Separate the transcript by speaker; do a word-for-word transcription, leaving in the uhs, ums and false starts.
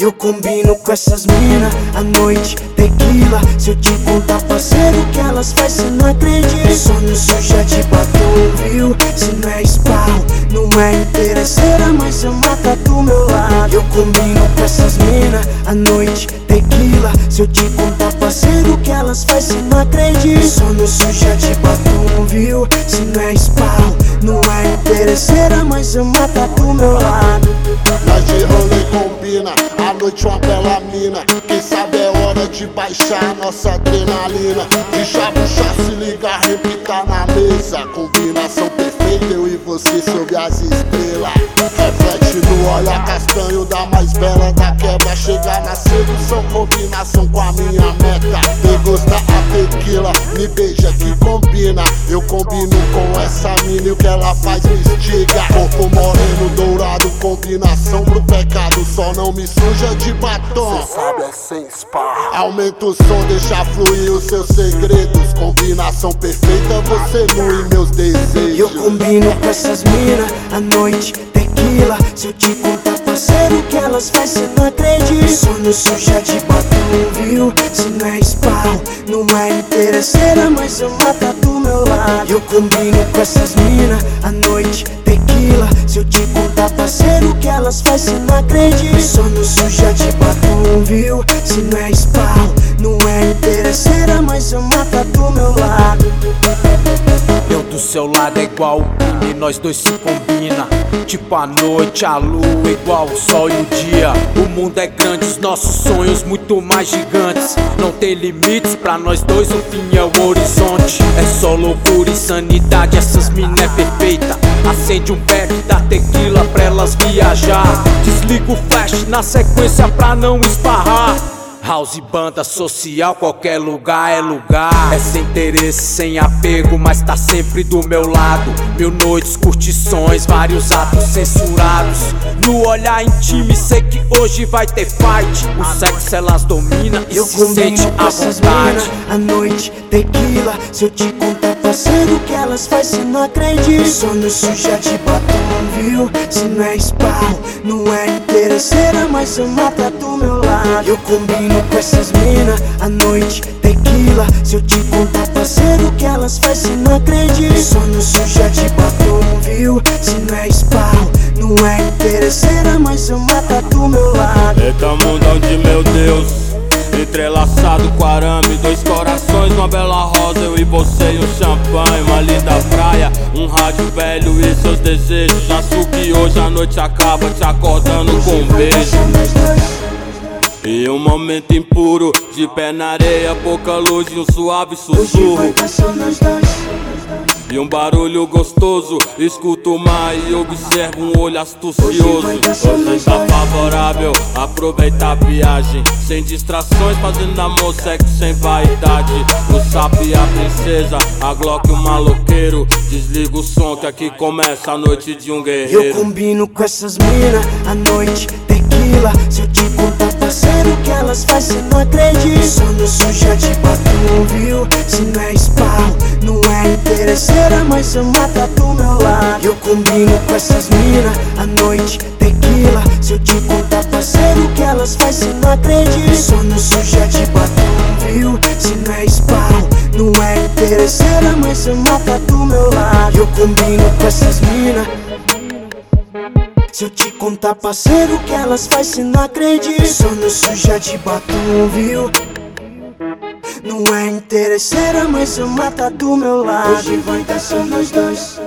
Speaker 1: Eu combino com essas mina, à noite, tequila. Se eu te contar, parceiro, que elas faz, cê não acredita. Só não suja de batom, viu? Se não é esparro, não é interesseira, mas eu mata do meu lado. Eu combino com essas mina, à noite, tequila. Se eu te contar, parceiro, que elas faz, cê não acredita. Só não suja de batom, viu? Se não é esparro, não é interesseira, mas eu mata do meu lado.
Speaker 2: Nós de rolê combina, à noite uma bela mina. Quem sabe é hora de baixar a nossa adrenalina. De chabuchar, se liga, rap tá na mesa. Combinação perfeita, eu e você sob as estrelas. Reflete no olhar castanho da mais bela da quebra. Chegar na sedução, combinação com a minha meta. Degusta a tequila, me beija que combina. Eu combino com essa mina e o que ela faz me instiga. Corpo moreno, dourado, combinação pro pecado. Só não me suja de batom,
Speaker 3: cê sabe, é sem spa.
Speaker 2: Aumenta o som, deixa fluir os seus segredos. Combinação perfeita, você nu e meus desejos.
Speaker 1: Eu combino com essas mina, à noite, tequila. Se eu te contar, parceiro, que elas faz, cê não acredita. Só não suja de batom, viu? Se não é esparro, não é interesseira, mas eu mata do meu lado. Eu combino com essas mina, à noite, tequila. Se eu te contar, parceiro, que elas faz, cê não acredita. Só não suja de batom, viu? Se não é esparro, não é interesseira, mas eu mata do meu lado.
Speaker 4: Eu do seu lado é igual o crime, nós dois se combina. Tipo a noite, a lua, igual o sol e o dia. O mundo é grande, os nossos sonhos muito mais gigantes. Não tem limites, pra nós dois o fim é o horizonte. É só loucura e sanidade, essas mina é perfeita. Acende um beck da tequila pra elas viajar. Desliga o flash na sequência pra não esparrar. House, banda social, qualquer lugar é lugar. É sem interesse, sem apego, mas tá sempre do meu lado. Mil noites, curtições, vários atos censurados. No olhar intime, sei que hoje vai ter fight. O sexo elas dominam e
Speaker 1: eu
Speaker 4: se sente
Speaker 1: com
Speaker 4: à
Speaker 1: essas
Speaker 4: vontade.
Speaker 1: mina, à noite, tequila. Se eu te contar, parceiro, que elas faz, cê não acredita. Só não suja de batom, viu? Se não é esparro, não é interesseira, mas eu mata do meu lado. Eu combino com essas mina, à noite, tequila. Se eu te contar, parceiro, que elas faz, cê não acredita. Só não suja de batom, viu? Se não é esparro, não é interesseira, mas eu mata do meu lado.
Speaker 5: Eita mundão de meu Deus, entrelaçado com arame. Dois corações, uma bela rosa, eu e você e um champanhe. Uma linda praia, um rádio velho e seus desejos. Já que hoje a noite acaba te acordando com um beijo. E um momento impuro, de pé na areia, pouca luz e um suave sussurro. E um barulho gostoso, escuto o mar e observo um olho astucioso. Você está favorável, aproveita a viagem. Sem distrações, fazendo amor, sexo sem vaidade. O sapo e a princesa, a Glock e o maloqueiro. Desliga o som que aqui começa a noite de um guerreiro.
Speaker 1: Eu combino com essas mina, à noite, tequila. Se eu te contar, parceiro, que elas faz, cê não acredita. Só não suja de batom, viu? Se não é esparro, não é interesseira, mas eu mata do meu lado. Eu combino com essas mina, à noite, tequila. Se eu te contar, parceiro, que elas faz, cê não acredita. Só não suja de batom, viu? Se não é esparro, não é interesseira, mas eu mata do meu lado. Eu combino com essas mina. Se eu te contar, parceiro, que elas faz, cê não acredita. Só não suja de batom, viu? Não é interesseira, mas eu mata do meu lado. Hoje vai dar só nós dois.